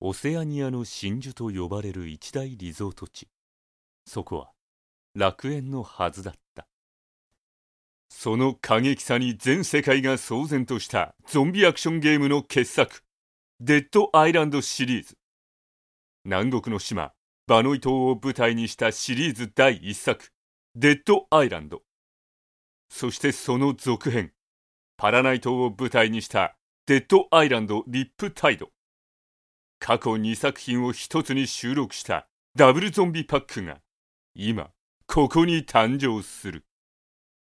オセアニアの真珠と呼ばれる一大リゾート地。そこは楽園のはずだった。その過激さに全世界が騒然としたゾンビアクションゲームの傑作、デッドアイランドシリーズ。南国の島バノイ島を舞台にしたシリーズ第1作、デッドアイランド。そしてその続編、パラナイ島を舞台にしたデッドアイランドリップタイド。過去2作品を一つに収録したダブルゾンビパックが今ここに誕生する。